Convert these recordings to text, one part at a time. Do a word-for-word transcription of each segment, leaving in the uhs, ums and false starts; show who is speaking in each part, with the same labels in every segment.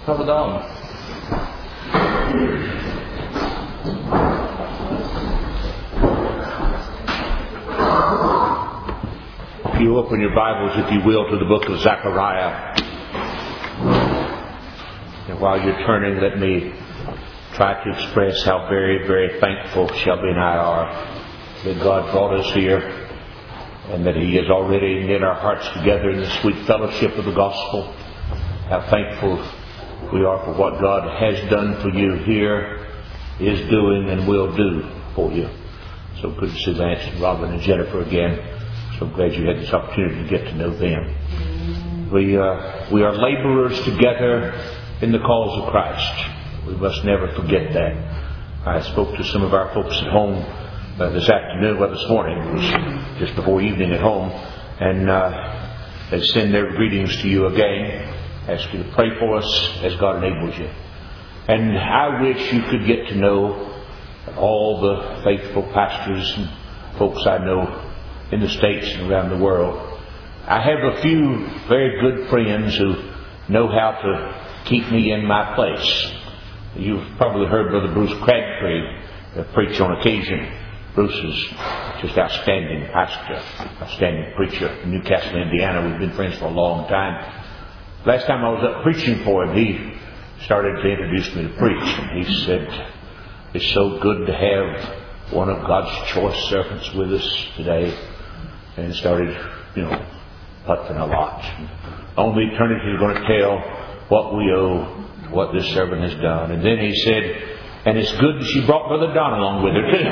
Speaker 1: Brother Don. If you open your Bibles, if you will, to the book of Zechariah. And while you're turning, let me try to express how very, very thankful Shelby and I are that God brought us here and that He has already knit our hearts together in the sweet fellowship of the gospel. How thankful we are for what God has done for you here, is doing, and will do for you. So good to see Lance and Robin and Jennifer again. So glad you had this opportunity to get to know them. We, uh, we are laborers together in the cause of Christ. We must never forget that. I spoke to some of our folks at home uh, this afternoon, well this morning, it was just before evening at home, and uh, they send their greetings to you again. Ask you to pray for us as God enables you. And I wish you could get to know all the faithful pastors and folks I know in the States and around the world. I have a few very good friends who know how to keep me in my place. You've probably heard Brother Bruce Crabtree preach on occasion. Bruce is just outstanding pastor, outstanding preacher in Newcastle, Indiana. We've been friends for a long time. Last time I was up preaching for him, he started to introduce me to preach. And he said, it's so good to have one of God's choice servants with us today. And started, you know, puffing a lot. Only eternity is going to tell what we owe, what this servant has done. And then he said, and it's good that she brought Brother Don along with her too.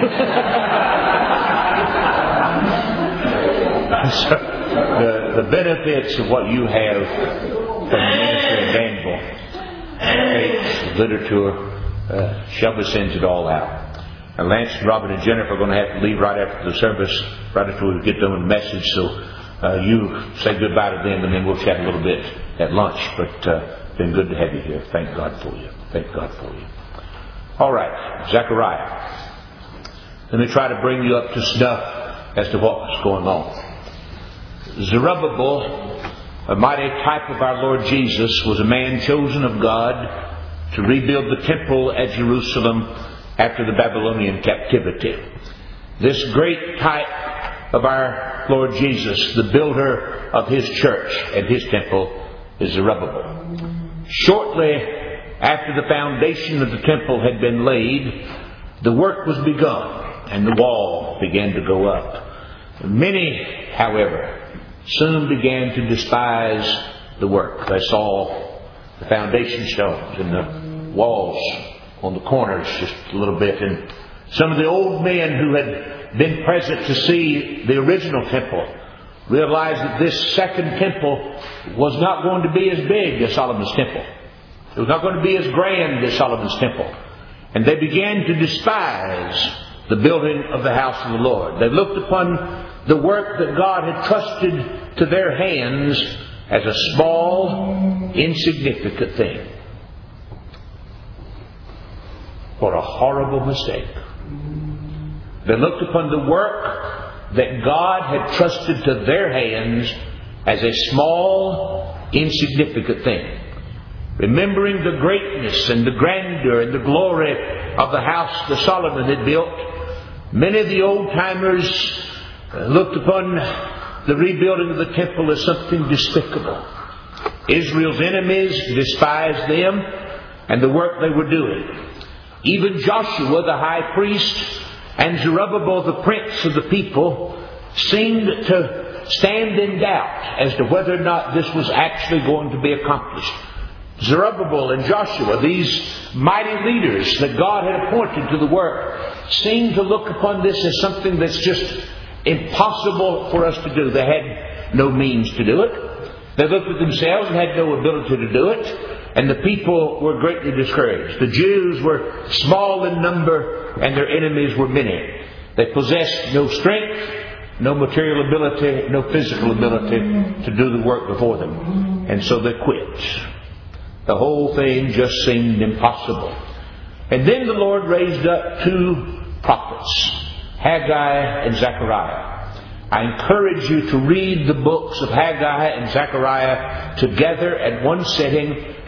Speaker 1: So, the, the benefits of what you have from the ministry of Danville, faith, literature, uh, Shelby sends it all out. And Lance, Robin, and Jennifer are going to have to leave right after the service, right after we get done with the message. So uh, you say goodbye to them, and then we'll chat a little bit at lunch. But uh, it's been good to have you here. Thank God for you. Thank God for you. All right, Zechariah. Let me try to bring you up to snuff as to what's going on. Zerubbabel, a mighty type of our Lord Jesus, was a man chosen of God to rebuild the temple at Jerusalem after the Babylonian captivity. This great type of our Lord Jesus, the builder of His church and His temple, is Zerubbabel. Shortly after the foundation of the temple had been laid, the work was begun and the wall began to go up. Many, however, soon began to despise the work. They saw the foundation stones and the walls on the corners just a little bit. And some of the old men who had been present to see the original temple realized that this second temple was not going to be as big as Solomon's temple. It was not going to be as grand as Solomon's temple. And they began to despise the building of the house of the Lord. They looked upon the work that God had trusted to their hands as a small, insignificant thing. What a horrible mistake. They looked upon the work that God had trusted to their hands as a small, insignificant thing. Remembering the greatness and the grandeur and the glory of the house that Solomon had built, many of the old-timers looked upon the rebuilding of the temple as something despicable. Israel's enemies despised them and the work they were doing. Even Joshua, the high priest, and Zerubbabel, the prince of the people, seemed to stand in doubt as to whether or not this was actually going to be accomplished. Zerubbabel and Joshua, these mighty leaders that God had appointed to the work, seemed to look upon this as something that's just impossible for us to do. They had no means to do it. They looked at themselves and had no ability to do it. And the people were greatly discouraged. The Jews were small in number and their enemies were many. They possessed no strength, no material ability, no physical ability to do the work before them. And so they quit. The whole thing just seemed impossible. And then the Lord raised up two prophets, Haggai and Zechariah. I encourage you to read the books of Haggai and Zechariah together at one sitting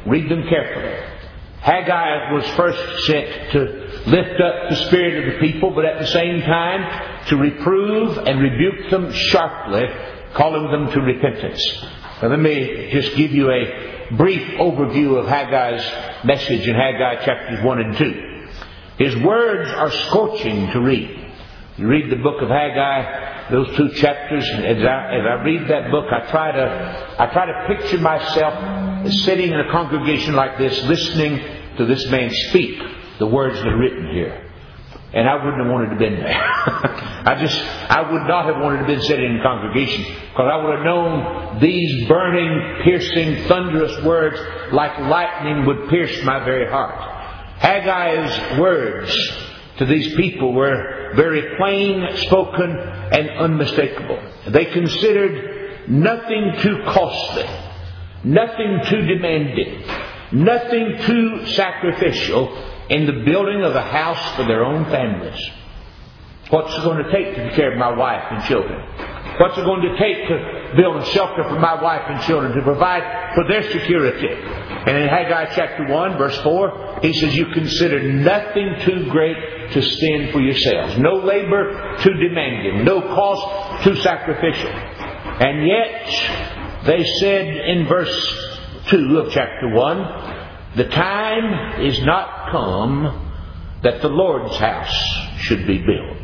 Speaker 1: Read them carefully. Haggai was first sent to lift up the spirit of the people, but at the same time to reprove and rebuke them sharply, calling them to repentance. Now let me just give you a brief overview of Haggai's message in Haggai chapters one and two. His words are scorching to read. You read the book of Haggai, those two chapters, and as I, as I read that book, I try to I try to picture myself sitting in a congregation like this, listening to this man speak the words that are written here. And I wouldn't have wanted to have been there. I just, I would not have wanted to have been sitting in a congregation, because I would have known these burning, piercing, thunderous words like lightning would pierce my very heart. Haggai's words to these people were very plain spoken and unmistakable. They considered nothing too costly, nothing too demanding, nothing too sacrificial in the building of a house for their own families. What's it going to take to take care of my wife and children? What's it going to take to build a shelter for my wife and children, to provide for their security? And in Haggai chapter one, verse four, he says, you consider nothing too great to spend for yourselves. No labor too demanding. No cost too sacrificial. And yet, they said in verse two of chapter one, the time is not come that the Lord's house should be built.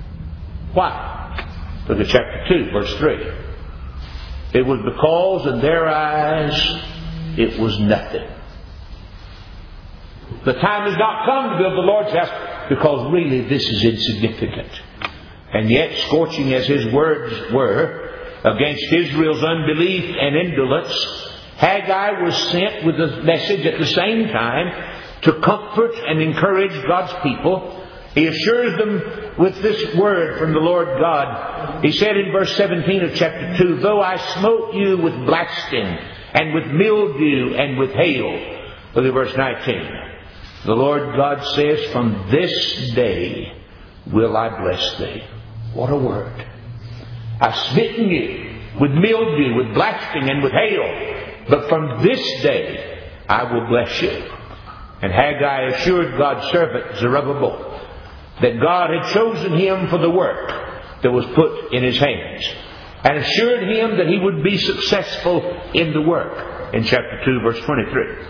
Speaker 1: Why? Look at chapter two, verse three. It was because in their eyes it was nothing. The time has not come to build the Lord's house, because really this is insignificant. And yet, scorching as his words were against Israel's unbelief and indolence, Haggai was sent with a message at the same time to comfort and encourage God's people. He assures them with this word from the Lord God. He said in verse seventeen of chapter two, though I smote you with blasting and with mildew and with hail. Look at verse nineteen. The Lord God says, from this day will I bless thee. What a word. I've smitten you with mildew, with blasting and with hail. But from this day I will bless you. And Haggai assured God's servant Zerubbabel that God had chosen him for the work that was put in his hands, and assured him that he would be successful in the work. In chapter two, verse twenty-three.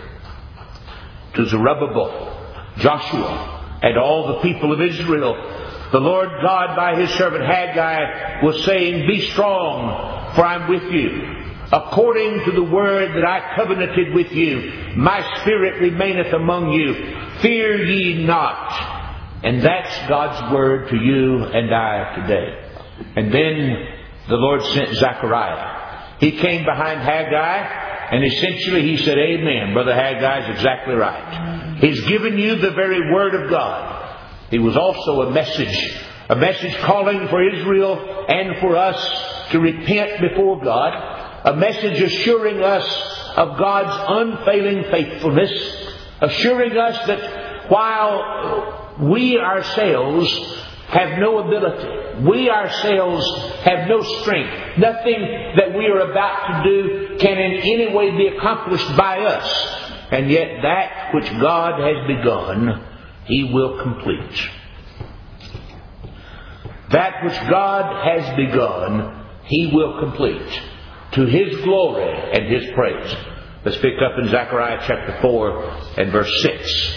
Speaker 1: To Zerubbabel, Joshua, and all the people of Israel, the Lord God by his servant Haggai was saying, be strong, for I'm with you. According to the word that I covenanted with you, my spirit remaineth among you. Fear ye not. And that's God's word to you and I today. And then the Lord sent Zechariah. He came behind Haggai, and essentially he said, amen. Brother Haggai is exactly right. He's given you the very word of God. He was also a message, a message calling for Israel and for us to repent before God. A message assuring us of God's unfailing faithfulness, assuring us that while we ourselves have no ability, we ourselves have no strength, nothing that we are about to do can in any way be accomplished by us, and yet that which God has begun, He will complete. That which God has begun, He will complete. To His glory and His praise. Let's pick up in Zechariah chapter four and verse six.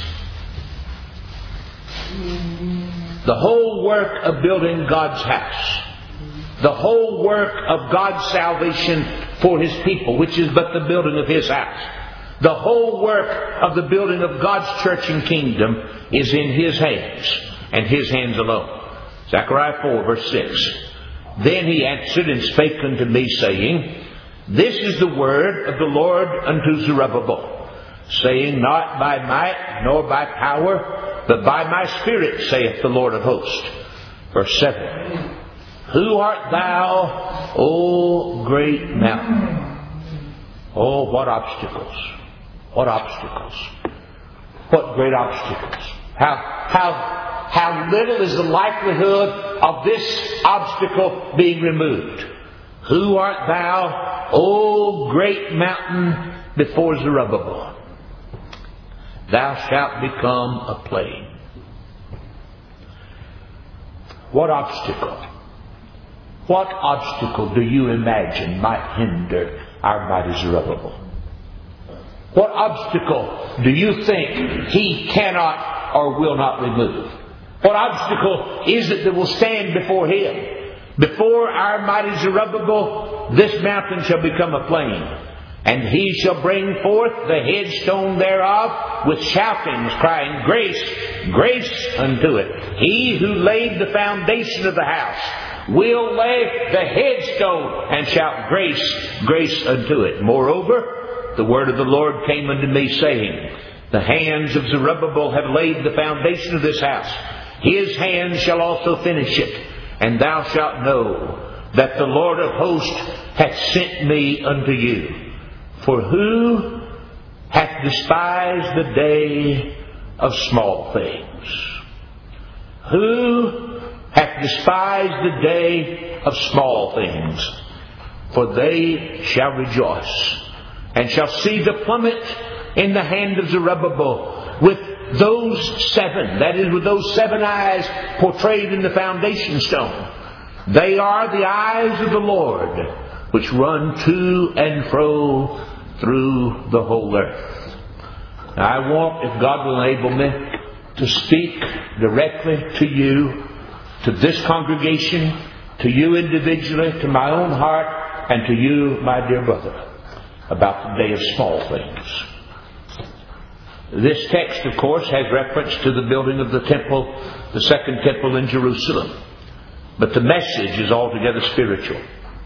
Speaker 1: The whole work of building God's house, the whole work of God's salvation for His people, which is but the building of His house, the whole work of the building of God's church and kingdom is in His hands, and His hands alone. Zechariah four verse six. Then he answered and spake unto me, saying, This is the word of the Lord unto Zerubbabel, saying, Not by might nor by power, but by my Spirit, saith the Lord of hosts. Verse seven. Who art thou, O great mountain? Oh, what obstacles! What obstacles! What great obstacles! How how how little is the likelihood of this obstacle being removed? Who art thou, O great mountain, before Zerubbabel? thou shalt become a plain. What obstacle? What obstacle do you imagine might hinder our mighty Zerubbabel? What obstacle do you think he cannot or will not remove? What obstacle is it that will stand before him? Before our mighty Zerubbabel, this mountain shall become a plain, and he shall bring forth the headstone thereof with shoutings, crying, Grace, grace unto it. He who laid the foundation of the house will lay the headstone and shout, Grace, grace unto it. Moreover, the word of the Lord came unto me, saying, The hands of Zerubbabel have laid the foundation of this house. His hands shall also finish it. And thou shalt know that the Lord of hosts hath sent me unto you. For who hath despised the day of small things? Who hath despised the day of small things? For they shall rejoice, and shall see the plummet in the hand of Zerubbabel with those seven, that is, with those seven eyes portrayed in the foundation stone. They are the eyes of the Lord, which run to and fro through the whole earth. Now, I want, if God will enable me, to speak directly to you, to this congregation, to you individually, to my own heart, and to you, my dear brother, about the day of small things. This text, of course, has reference to the building of the temple, the second temple in Jerusalem. But the message is altogether spiritual.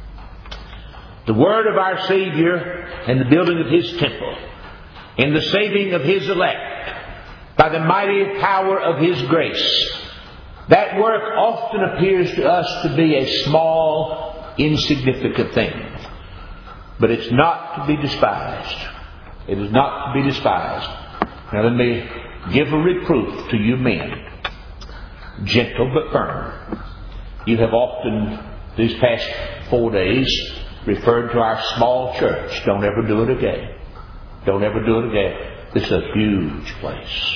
Speaker 1: The word of our Savior and the building of His temple, in the saving of His elect, by the mighty power of His grace, that work often appears to us to be a small, insignificant thing. But it's not to be despised. It is not to be despised. Now let me give a reproof to you men. Gentle but firm. You have often, these past four days, referred to our small church. Don't ever do it again. Don't ever do it again. This is a huge place.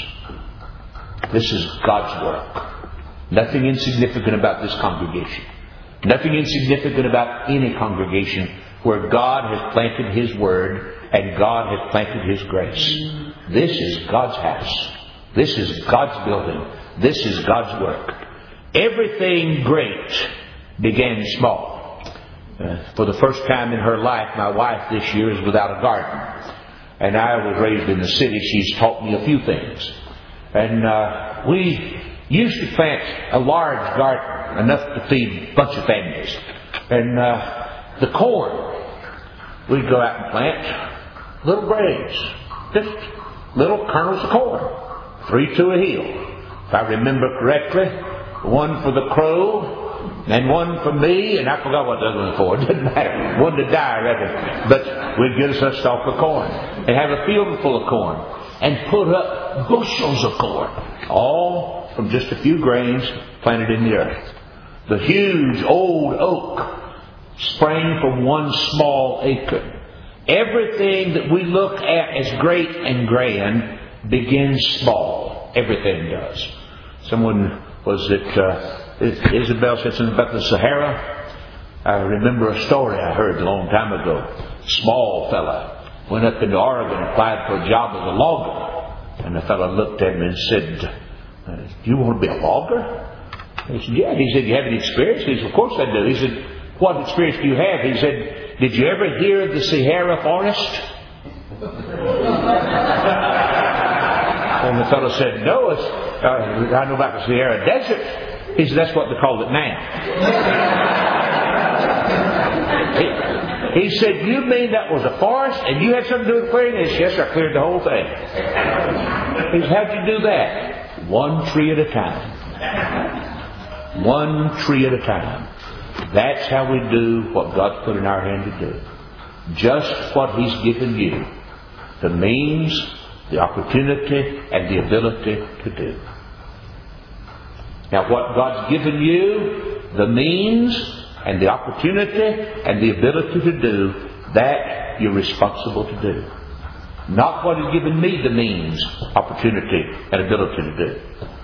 Speaker 1: This is God's work. Nothing insignificant about this congregation. Nothing insignificant about any congregation where God has planted His Word and God has planted His grace. This is God's house. This is God's building. This is God's work. Everything great began small. Uh, for the first time in her life, my wife this year is without a garden. And I was raised in the city. She's taught me a few things. And uh, we used to plant a large garden, enough to feed a bunch of families. And uh, the corn, we'd go out and plant little grades, just little kernels of corn, three to a hill. If I remember correctly, one for the crow, and one for me, and I forgot what the other one was for. It didn't matter. One to die, rather. But we'd get us a stalk of corn and have a field full of corn and put up bushels of corn, all from just a few grains planted in the earth. The huge old oak sprang from one small acre. Everything that we look at as great and grand begins small. Everything does. Someone was it. Uh, Isabel said something about the Sahara. I remember a story I heard a long time ago. Small fella went up into Oregon and applied for a job as a logger. And the fellow looked at him and said, "Do you want to be a logger?" He said, "Yeah." He said, "You have any experience?" He said, "Of course I do." He said, "What experience do you have?" He said, "Did you ever hear of the Sahara forest?" And the fellow said, "No, it's, uh, I know about the Sahara Desert." He said, "That's what they call it now." he, he said, "You mean that was a forest and you had something to do with clearing this?" "Yes, I cleared the whole thing." He said, "How'd you do that?" "One tree at a time. One tree at a time." That's how we do what God's put in our hand to do. Just what He's given you. The means, the opportunity, and the ability to do. Now, what God's given you, the means and the opportunity and the ability to do, that you're responsible to do. not what has given me the means, opportunity, and ability to do.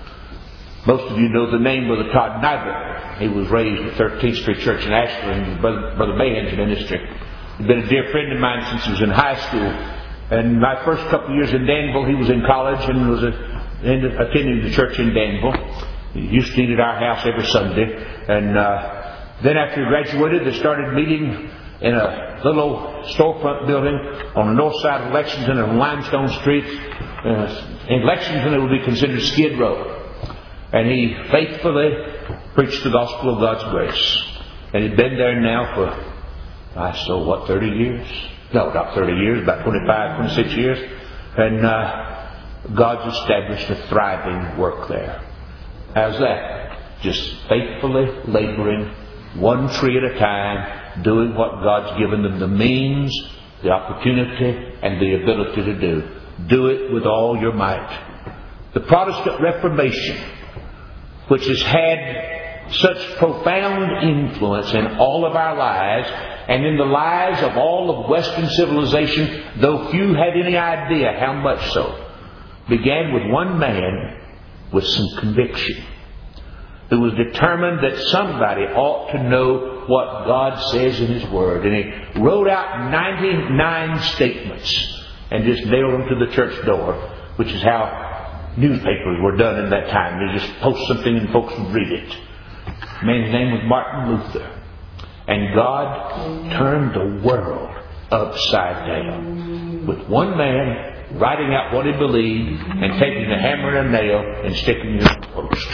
Speaker 1: Most of you know the name Brother Todd Nybert. He was raised at thirteenth Street Church in Ashland, Brother, Brother Mahan's ministry. He's been a dear friend of mine since he was in high school. And my first couple of years in Danville, he was in college and was a, attending the church in Danville. He used to eat at our house every Sunday. And uh, then after he graduated, they started meeting in a little storefront building on the north side of Lexington on Limestone Street. Uh, in Lexington, it would be considered Skid Row. And he faithfully preached the gospel of God's grace. And he'd been there now for, I saw, what, thirty years? No, not thirty years, about twenty-five, twenty-six years. And uh, God's established a thriving work there. How's that? Just faithfully laboring, one tree at a time, doing what God's given them the means, the opportunity, and the ability to do. Do it with all your might. The Protestant Reformation, which has had such profound influence in all of our lives and in the lives of all of Western civilization, though few had any idea how much so, began with one man with some conviction, who was determined that somebody ought to know what God says in His Word. And he wrote out ninety-nine statements and just nailed them to the church door, which is how newspapers were done in that time. They just post something and folks would read it. The man's name was Martin Luther. And God turned the world upside down with one man writing out what he believed and taking a hammer and a nail and sticking it in the post.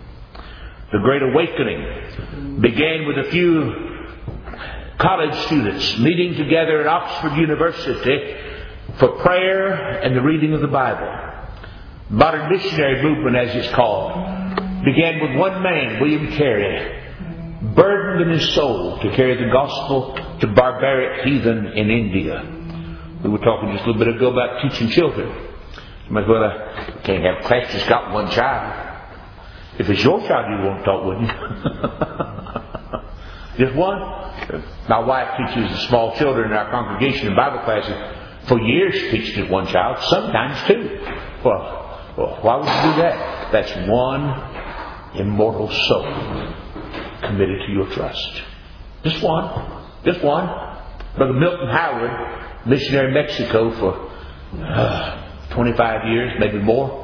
Speaker 1: The Great Awakening began with a few college students meeting together at Oxford University for prayer and the reading of the Bible. Modern missionary movement, as it's called, began with one man, William Carey, burdened in his soul to carry the gospel to barbaric heathen in India. We were talking just a little bit ago about teaching children. You might well, uh, can't have a class just got one child. If it's your child, you won't talk, wouldn't you? Just one. My wife teaches the small children in our congregation in Bible classes. For years she teaches just one child, sometimes two. Well, well, why would you do that? That's one immortal soul committed to your trust. Just one. Just one. Brother Milton Howard, missionary in Mexico for uh, twenty-five years, maybe more.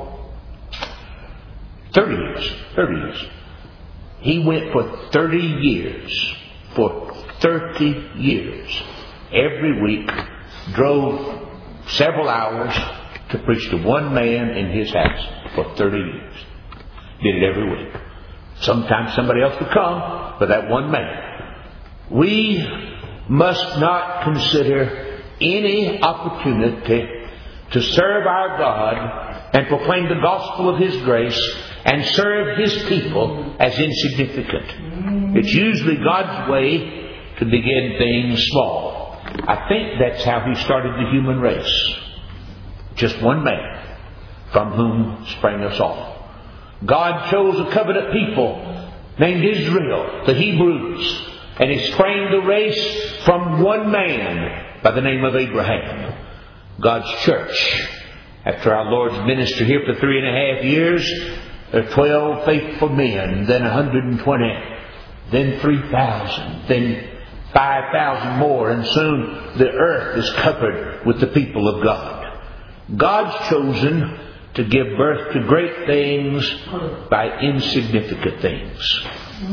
Speaker 1: thirty years. thirty years. He went for thirty years. For thirty years. Every week. Drove several hours to preach to one man in his house for thirty years. Did it every week. Sometimes somebody else would come, but that one man. We must not consider any opportunity to serve our God and proclaim the gospel of His grace and serve His people as insignificant. It's usually God's way to begin things small. I think that's how He started the human race. Just one man from whom sprang us all. God chose a covenant people named Israel, the Hebrews, and He sprang the race from one man by the name of Abraham. God's church, after our Lord's ministry here for three and a half years, there are twelve faithful men, then one hundred twenty, then three thousand, then five thousand more, and soon the earth is covered with the people of God. God's chosen to give birth to great things by insignificant things.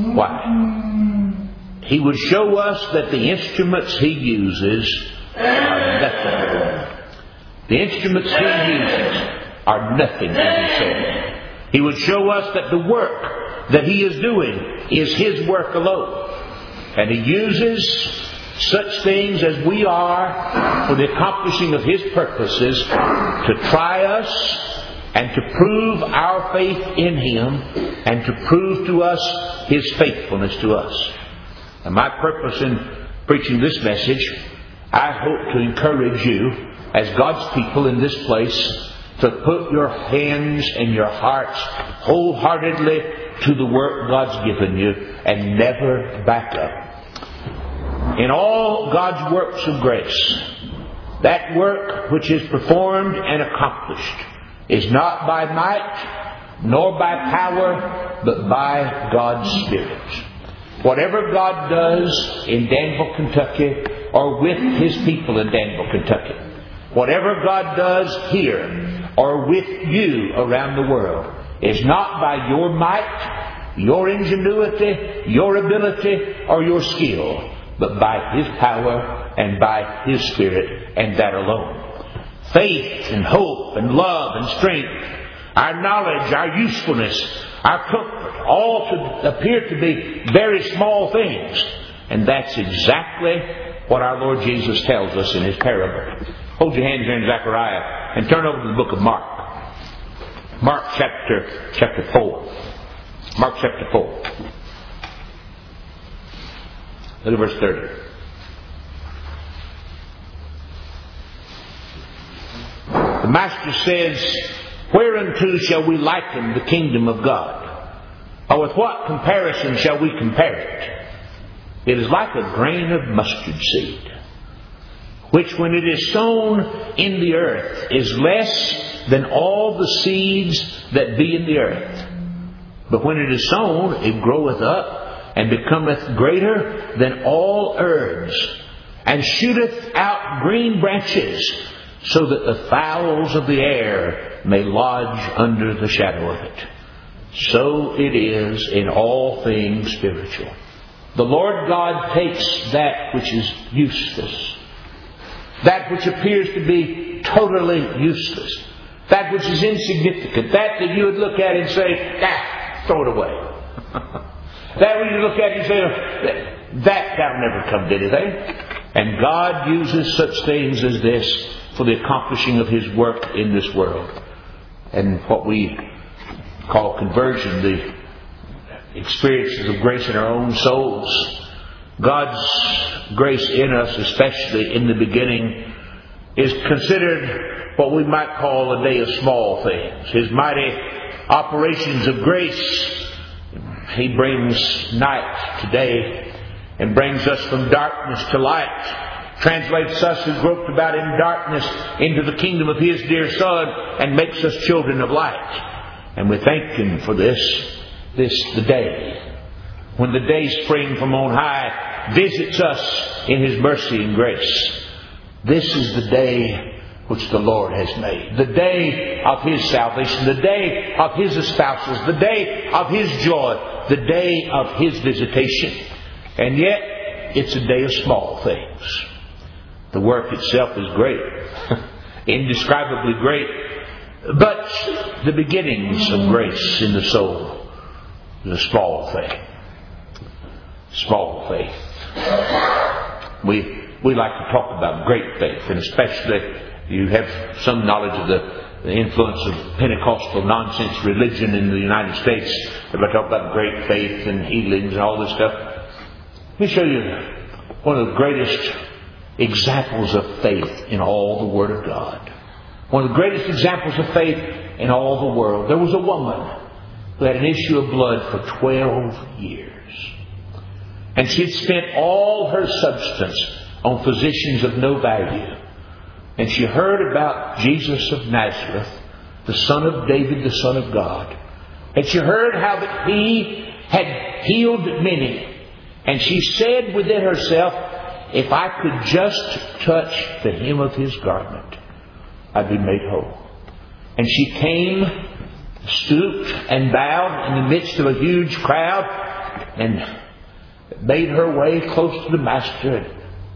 Speaker 1: Why? He would show us that the instruments He uses are nothing. The instruments He uses are nothing, as He said. He would show us that the work that He is doing is His work alone. And He uses such things as we are for the accomplishing of His purposes to try us and to prove our faith in Him and to prove to us His faithfulness to us. And my purpose in preaching this message, I hope to encourage you as God's people in this place to put your hands and your hearts wholeheartedly to the work God's given you and never back up. In all God's works of grace, That work which is performed and accomplished is not by might nor by power, but by God's Spirit. Whatever God does in Danville, Kentucky, or with His people in Danville, Kentucky, whatever God does here or with you around the world, is not by your might, your ingenuity, your ability, or your skill, but by His power and by His Spirit, and that alone. Faith and hope and love and strength, our knowledge, our usefulness, our comfort, all to appear to be very small things. And that's exactly what our Lord Jesus tells us in His parable. Hold your hands there in Zechariah and turn over to the book of Mark. Mark chapter, chapter four. Mark chapter four. Look at verse thirty. The Master says, "Whereunto shall we liken the kingdom of God? Or with what comparison shall we compare it? It is like a grain of mustard seed, which when it is sown in the earth is less than all the seeds that be in the earth. But when it is sown, it groweth up, and becometh greater than all herbs, and shooteth out green branches, so that the fowls of the air may lodge under the shadow of it. So it is in all things spiritual." The Lord God takes that which is useless, that which appears to be totally useless, that which is insignificant, that that you would look at and say, ah, throw it away. That when you look at it and say, that, that'll never come to anything. And God uses such things as this for the accomplishing of His work in this world. And what we call conversion, the experiences of grace in our own souls. God's grace in us, especially in the beginning, is considered what we might call a day of small things. His mighty operations of grace. He brings night to day and brings us from darkness to light. Translates us who groped about in darkness into the kingdom of His dear Son, and makes us children of light. And we thank Him for this. This the day when the day spring from on high visits us in His mercy and grace. This is the day which the Lord has made. The day of His salvation. The day of His espousals. The day of His joy. The day of His visitation. And yet, it's a day of small things. The work itself is great. Indescribably great. But the beginnings of grace in the soul is a small thing. Small faith. We we like to talk about great faith, and especially you have some knowledge of the, the influence of Pentecostal nonsense religion in the United States. Everybody talk about great faith and healings and all this stuff. Let me show you one of the greatest examples of faith in all the Word of God. One of the greatest examples of faith in all the world. There was a woman who had an issue of blood for twelve years. And she had spent all her substance on physicians of no value. And she heard about Jesus of Nazareth, the Son of David, the Son of God. And she heard how that He had healed many. And she said within herself, if I could just touch the hem of His garment, I'd be made whole. And she came, stooped and bowed in the midst of a huge crowd, and made her way close to the Master and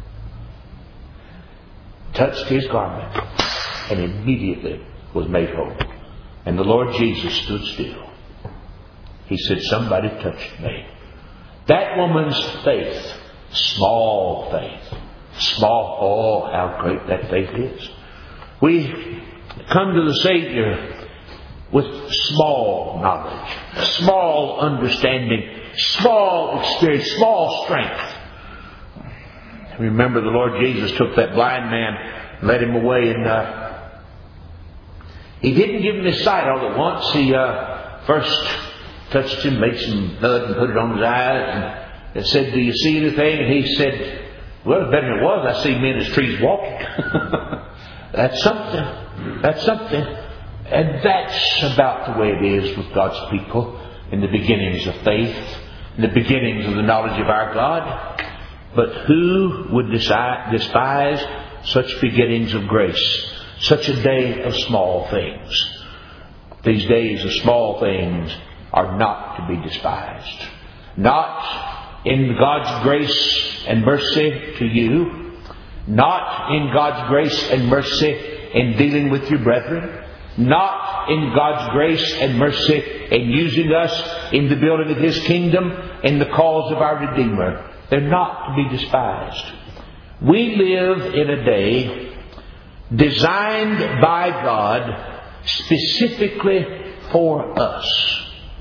Speaker 1: touched His garment, and immediately was made whole. And the Lord Jesus stood still. He said, somebody touched me. That woman's faith, small faith, small, oh, how great that faith is. We come to the Savior with small knowledge, small understanding, small experience, small strength. Remember, the Lord Jesus took that blind man, led him away, and uh, He didn't give him his sight all at once. He uh, first touched him, made some blood and put it on his eyes, and said, do you see anything? And he said, Well, better than it was, I see men as trees walking. That's something. That's something. And that's about the way it is with God's people in the beginnings of faith, in the beginnings of the knowledge of our God. But who would despise such beginnings of grace, such a day of small things? These days of small things are not to be despised. Not in God's grace and mercy to you, not in God's grace and mercy in dealing with your brethren, not in God's grace and mercy in using us in the building of His kingdom, in the cause of our Redeemer. They're not to be despised. We live in a day designed by God specifically for us.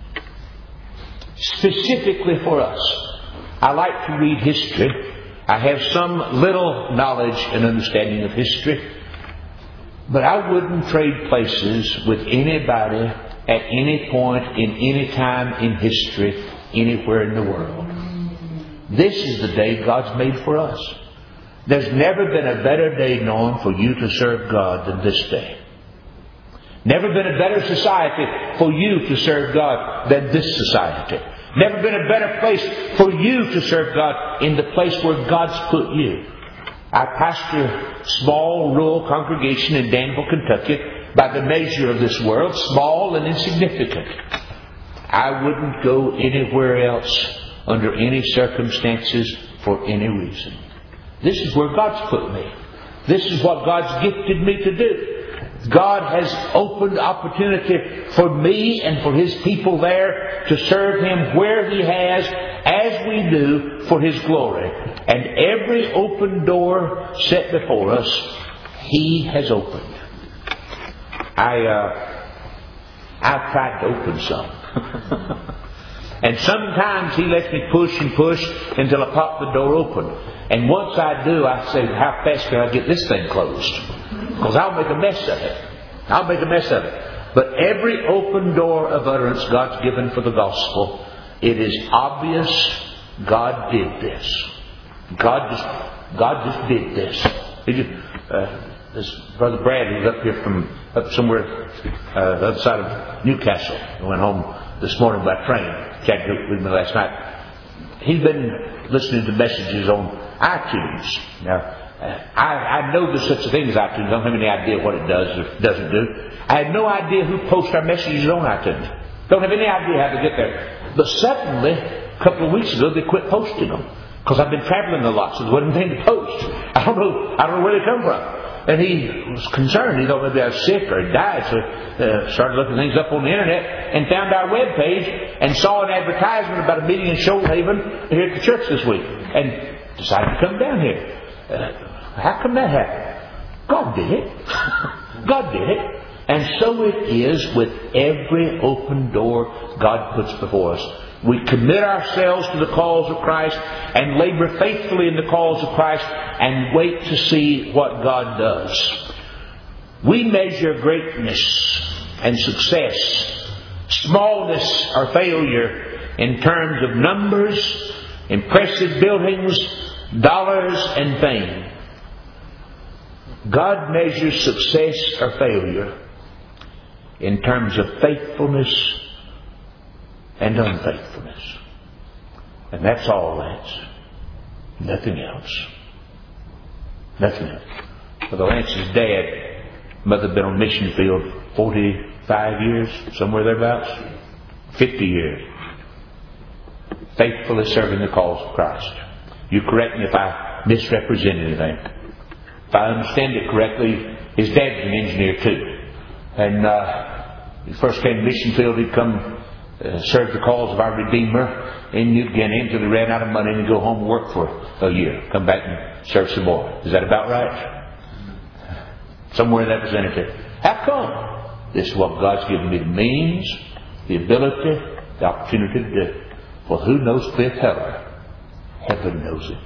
Speaker 1: Specifically for us. I like to read history. I have some little knowledge and understanding of history. But I wouldn't trade places with anybody at any point in any time in history anywhere in the world. This is the day God's made for us. There's never been a better day known for you to serve God than this day. Never been a better society for you to serve God than this society. Never been a better place for you to serve God in the place where God's put you. I pastor a small rural congregation in Danville, Kentucky, by the measure of this world, small and insignificant. I wouldn't go anywhere else under any circumstances for any reason. This is where God's put me. This is what God's gifted me to do. God has opened opportunity for me and for His people there to serve Him where He has, as we do, for His glory. And every open door set before us, He has opened. I, uh, I've tried to open some. And sometimes He lets me push and push until I pop the door open. And once I do, I say, how fast can I get this thing closed? Because I'll make a mess of it. I'll make a mess of it. But every open door of utterance God's given for the gospel, it is obvious God did this. God just, God just did this. He just, uh, this Brother Brad, who's up here from up somewhere uh, the other side of Newcastle, I went home this morning by train. Chad joked with me last night. He's been listening to messages on iTunes. Now, I, I know there's such a thing as iTunes. I don't have any idea what it does or doesn't do. I have no idea who posts our messages on iTunes. Don't have any idea how to get there. But suddenly, a couple of weeks ago, they quit posting them. Because I've been traveling a lot, so there wasn't anything to post. I don't know, I don't know where they come from. And he was concerned. He thought maybe I was sick or had died. So uh, started looking things up on the internet and found our web page and saw an advertisement about a meeting in Shoalhaven here at the church this week. And decided to come down here. Uh, how come that happened? God did it. God did it. And so it is with every open door God puts before us. We commit ourselves to the cause of Christ and labor faithfully in the cause of Christ and wait to see what God does. We measure greatness and success, smallness or failure in terms of numbers, impressive buildings, dollars and fame. God measures success or failure in terms of faithfulness and unfaithfulness. And that's all Lance. Nothing else. Nothing else. Brother Lance's dad, mother had been on mission field forty-five years, somewhere thereabouts. fifty years. Faithfully serving the cause of Christ. You correct me if I misrepresent anything. If I understand it correctly, his dad's an engineer too. And uh, he first came to mission field, he'd come Uh, serve the cause of our Redeemer in New Guinea until they ran out of money and he'd go home and work for a year. Come back and serve some more. Is that about right? Somewhere in that vicinity. How come? This is what God's given me the means, the ability, the opportunity to do. Well, who knows Cliff Heller? Heaven knows it.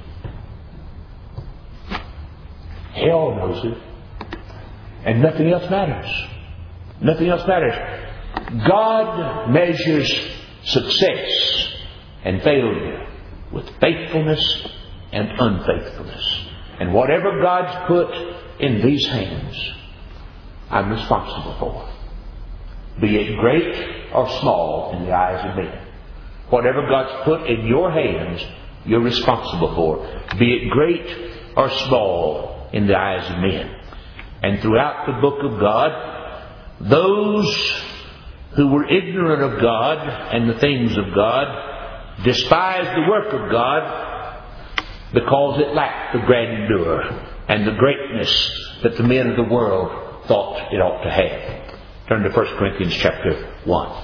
Speaker 1: Hell knows it. And nothing else matters. Nothing else matters. God measures success and failure with faithfulness and unfaithfulness. And whatever God's put in these hands, I'm responsible for. Be it great or small in the eyes of men. Whatever God's put in your hands, you're responsible for. Be it great or small in the eyes of men. And throughout the book of God, those who were ignorant of God and the things of God despised the work of God because it lacked the grandeur and the greatness that the men of the world thought it ought to have. Turn to First Corinthians chapter one.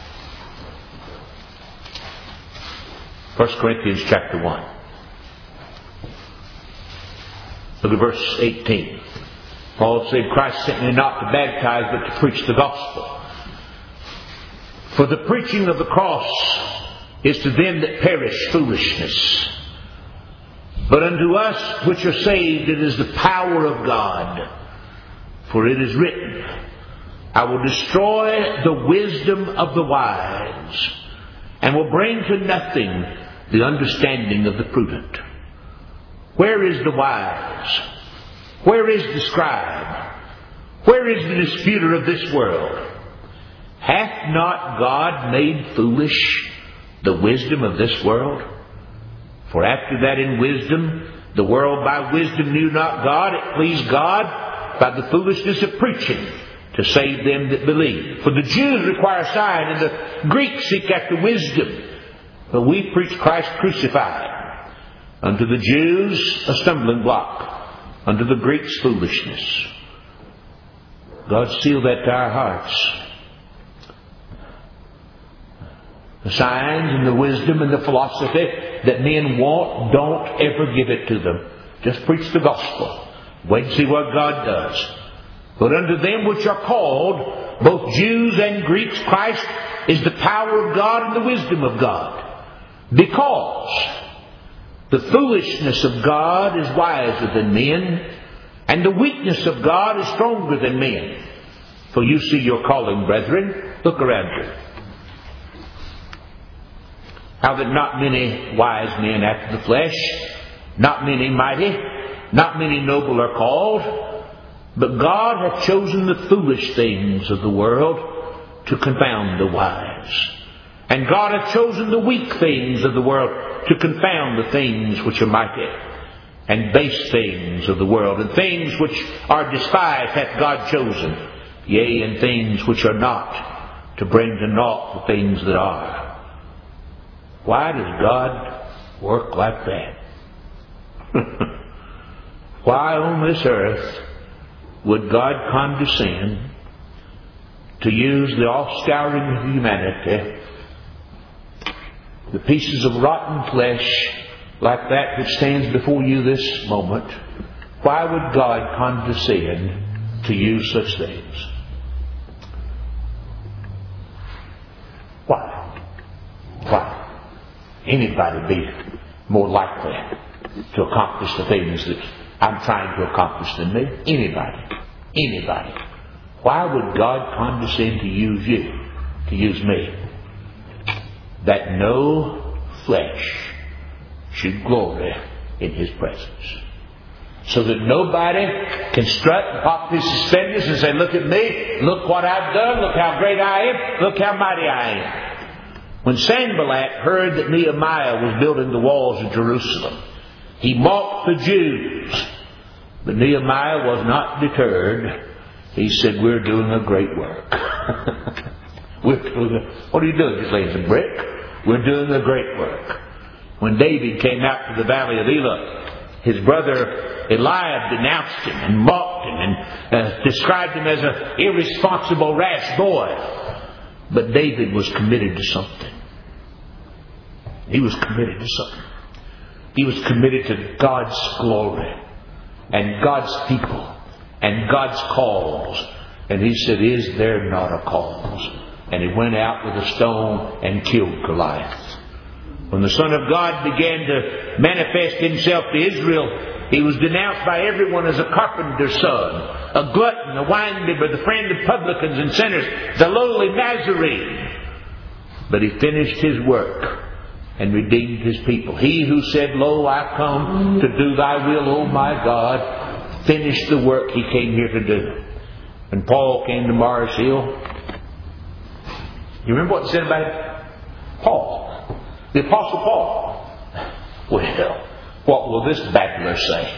Speaker 1: First Corinthians chapter one. Look at verse eighteen. Paul said, Christ sent me not to baptize, but to preach the gospel. For the preaching of the cross is to them that perish foolishness. But unto us which are saved it is the power of God. For it is written, I will destroy the wisdom of the wise, and will bring to nothing the understanding of the prudent. Where is the wise? Where is the scribe? Where is the disputer of this world? Hath not God made foolish the wisdom of this world? For after that in wisdom, the world by wisdom knew not God. It pleased God by the foolishness of preaching to save them that believe. For the Jews require a sign, and the Greeks seek after wisdom. But we preach Christ crucified. Unto the Jews a stumbling block, unto the Greeks foolishness. God seal that to our hearts. The signs and the wisdom and the philosophy that men want, don't ever give it to them. Just preach the gospel. Wait and see what God does. But unto them which are called, both Jews and Greeks, Christ is the power of God and the wisdom of God. Because the foolishness of God is wiser than men, and the weakness of God is stronger than men. For you see your calling, brethren. Look around you. How that not many wise men after the flesh, not many mighty, not many noble are called, but God hath chosen the foolish things of the world to confound the wise. And God hath chosen the weak things of the world to confound the things which are mighty, and base things of the world, and things which are despised hath God chosen, yea, and things which are not, to bring to naught the things that are. Why does God work like that? Why on this earth would God condescend to use the offscouring of humanity, the pieces of rotten flesh like that which stands before you this moment? Why would God condescend to use such things? Why? Why? Anybody be more likely to accomplish the things that I'm trying to accomplish than me? Anybody. Anybody. Why would God condescend to use you, to use me? That no flesh should glory in His presence. So that nobody can strut and pop his suspenders and say, look at me, look what I've done, look how great I am, look how mighty I am. When Sanballat heard that Nehemiah was building the walls of Jerusalem, he mocked the Jews. But Nehemiah was not deterred. He said, we're doing a great work. we're doing a, what are you doing? Just laying some brick? We're doing a great work. When David came out to the valley of Elah, his brother Eliab denounced him and mocked him and uh, described him as an irresponsible, rash boy. But David was committed to something. He was committed to something. He was committed to God's glory and God's people and God's cause. And he said, is there not a cause? And he went out with a stone and killed Goliath. When the Son of God began to manifest Himself to Israel, He was denounced by everyone as a carpenter's son, a glutton, a winebibber, the friend of publicans and sinners, the lowly Nazarene. But He finished His work and redeemed His people. He who said, Lo, I come to do Thy will, O my God, finished the work He came here to do. When Paul came to Mars Hill, you remember what it said about it? Paul, the Apostle Paul. Well, what will this babbler say?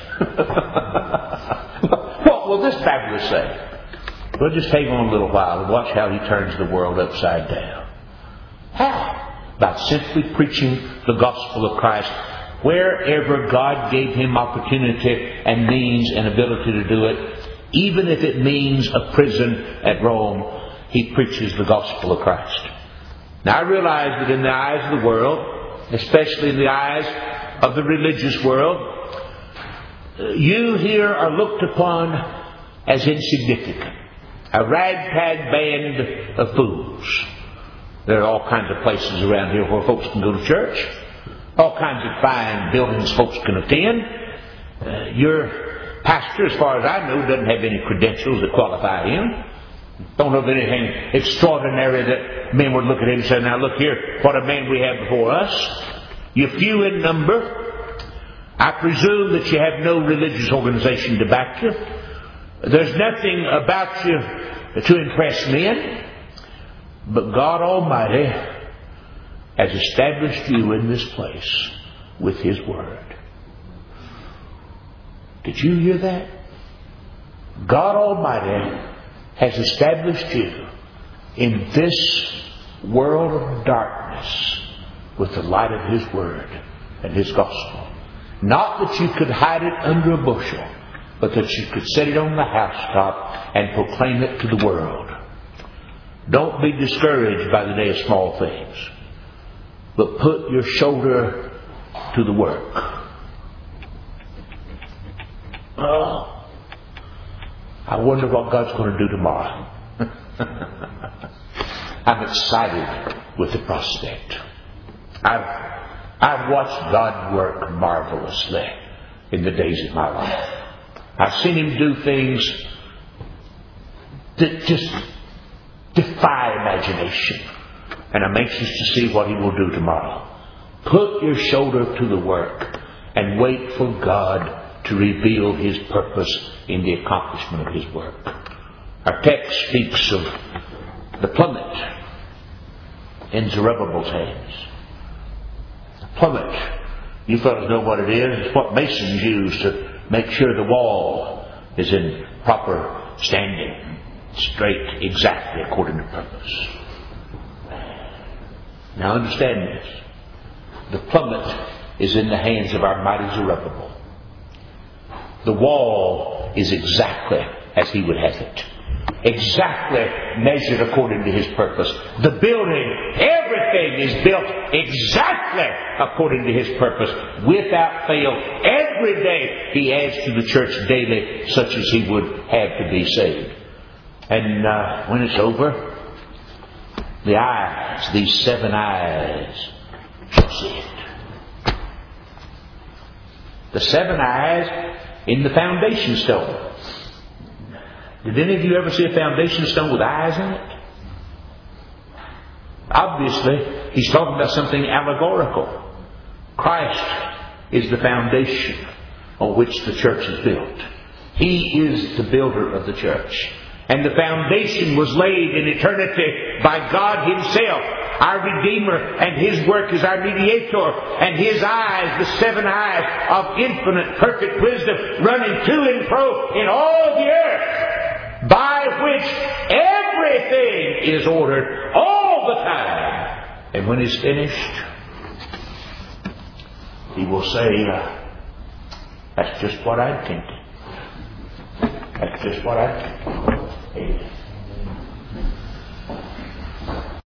Speaker 1: What will this babbler say? We'll just hang on a little while and watch how he turns the world upside down. How? By simply preaching the gospel of Christ wherever God gave him opportunity and means and ability to do it. Even if it means a prison at Rome, he preaches the gospel of Christ. Now I realize that in the eyes of the world, especially in the eyes of the religious world, you here are looked upon as insignificant. A ragtag band of fools. There are all kinds of places around here where folks can go to church. All kinds of fine buildings folks can attend. Uh, your pastor, as far as I know, doesn't have any credentials that qualify him. Don't know of anything extraordinary that men would look at him and say, now look here, what a man we have before us. You're few in number. I presume that you have no religious organization to back you. There's nothing about you to impress men. But God Almighty has established you in this place with His Word. Did you hear that? God Almighty has established you in this world of darkness with the light of His Word and His gospel. Not that you could hide it under a bushel, but that you could set it on the housetop and proclaim it to the world. Don't be discouraged by the day of small things, but put your shoulder to the work. Oh, I wonder what God's going to do tomorrow. I'm excited with the prospect. I've, I've watched God work marvelously in the days of my life. I've seen Him do things that just defy imagination. And I'm anxious to see what He will do tomorrow. Put your shoulder to the work and wait for God to reveal His purpose in the accomplishment of His work. Our text speaks of the plummet in Zerubbabel's hands. The plummet, you fellows know what it is. It's what masons use to make sure the wall is in proper standing, straight, exactly according to purpose. Now understand this. The plummet is in the hands of our mighty Zerubbabel. The wall is exactly as he would have it. Exactly measured according to His purpose. The building, everything is built exactly according to His purpose. Without fail, every day He adds to the church daily such as He would have to be saved. And uh, when it's over, the eyes, these seven eyes, shall see it. The seven eyes in the foundation stone. Did any of you ever see a foundation stone with eyes in it? Obviously, he's talking about something allegorical. Christ is the foundation on which the church is built. He is the builder of the church. And the foundation was laid in eternity by God Himself, our Redeemer, and His work is our mediator. And His eyes, the seven eyes of infinite, perfect wisdom, running to and fro in all the earth, by which everything is ordered all the time. And when He's finished, He will say, uh, that's just what I intended. That's just what I intended. Amen.